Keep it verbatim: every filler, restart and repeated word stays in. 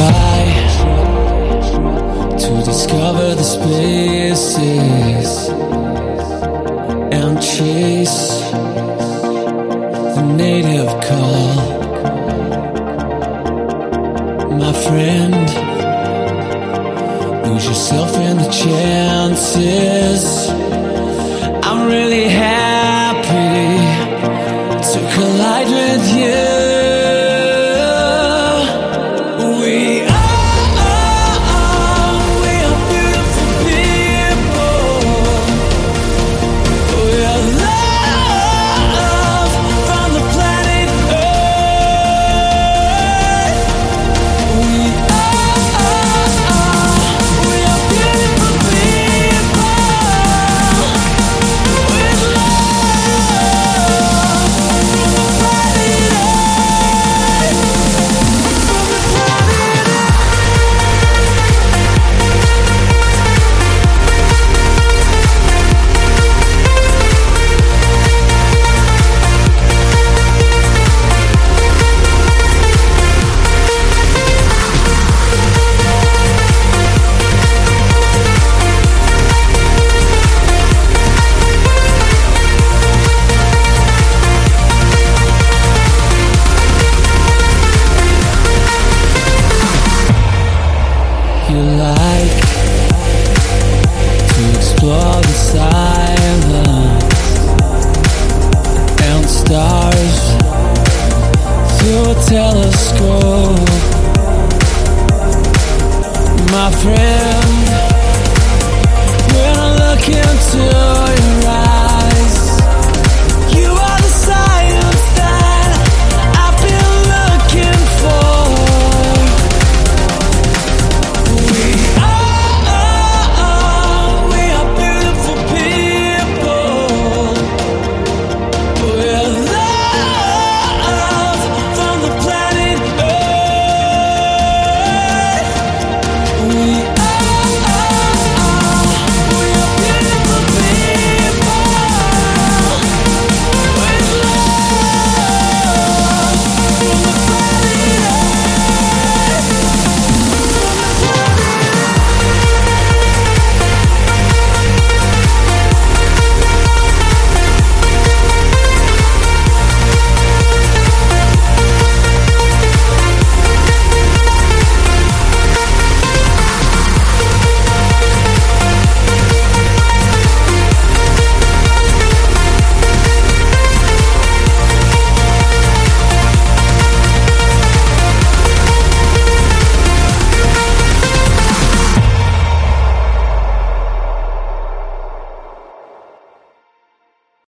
try to discover the spaces and chase the native call. My friend, lose yourself in the chances. I'm really happy to collide with you. We are, we are beautiful people. We are love from the planet Earth. We are, we are beautiful people. With love from the planet Earth. From the planet Earth. You like to explore the silence and stars through a telescope, my friend.